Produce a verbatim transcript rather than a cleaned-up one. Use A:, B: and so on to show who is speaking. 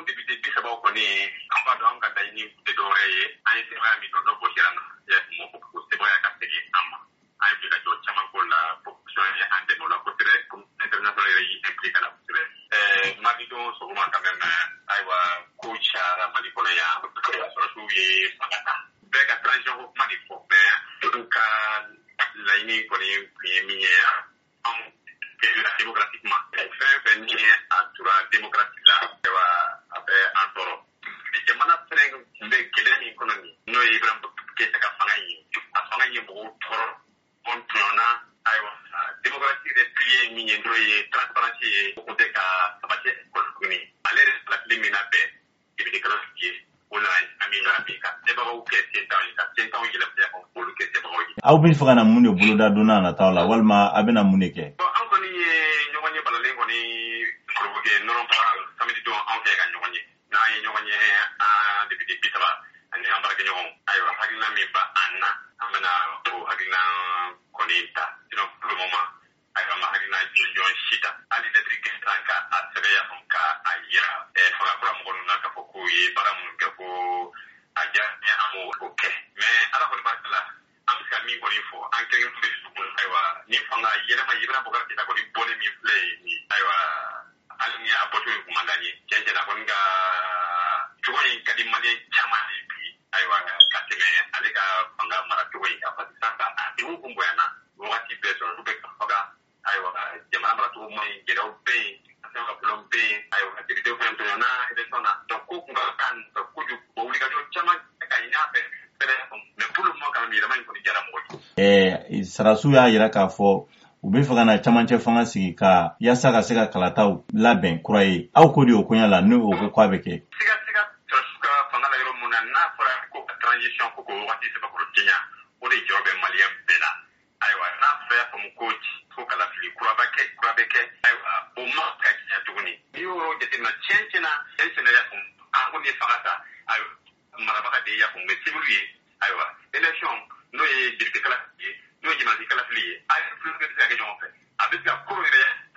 A: député bisa ba ko ni amba do anga dai ni de dore ay se ba mi do no bosirana ya mo ko se ba ya ka tegi amma ay bi la do chama ko la population ya ande no la ko tere comme international yi impliqué la tere eh mari do so ma quand même ay wa ko chara mali ko ya so su yi fangata be ka transition ko mali ko be ka la ini ko ni mi ya en démocratiquement fait venir à la démocratie là wa abe antoro de jamana freng be kelen economy no ibram ke ta fanga yi afanga yi bo toro controna aywa démocratie de prier mi ndo yi transparency ko de ka sabate ko ni ale la limina be ibi de crossy wala amina bika de ba ko ke tenta ka tenta o jila be ko ko ke te ba o
B: aw bin fagana mun bulu da duna na tawla walma abena munike
A: non pas samedi do en fait gagne ngoni na yi ngoni a député bitaba andi ambarke nyon aywa hagina mi ba anna amana ko hagina konita sino pour le moment aywa ma hagina jon shita ali de trique tanka asreya onka aya e fara ko mo na ka ko yi para mun ka ko aja ya amo ok mais ala ko barkala am ka mi ko ni fo an kegen fu be aywa ni fanga yele ma yibra bo ka ta ko ni bone mi play ni aywa alni apoto ko mandani jenje na konga tuwai kadi mali chamani bi aiwa kateme alika panga mara tuwai apati sasa iwu kumboyana wakati beto rube kafaga aiwa jamaa mara tuwai mai gero be asema plombe aiwa dirite ko antona ide sona to ko kunga kan to kuju bowli ka jo chama ka inape pere ne pulu mo kan mi ramai ko ni jara mo
B: eh sarasu ya yira ka fo u be faga na camanche fanga sigi ka yasa ka se ka kalataw labɛn kura ye aw ko di o konya la ne o ko kwa be ke
A: siga siga suka fanga la yoro muna na fora ko transition ko ko wati se ba ko tinya o de jobe malien bela aywa na fa ko mu coach ko kala fili kura ba ke kura be ke aywa o ma ka ya tuguni yo de na change na change na ya ko an ko ni fagata aywa marabaka de ya ko me sibuli aywa election no ye dirke kala no jima di kala fili ay plus que ça que j'en fais avec la cour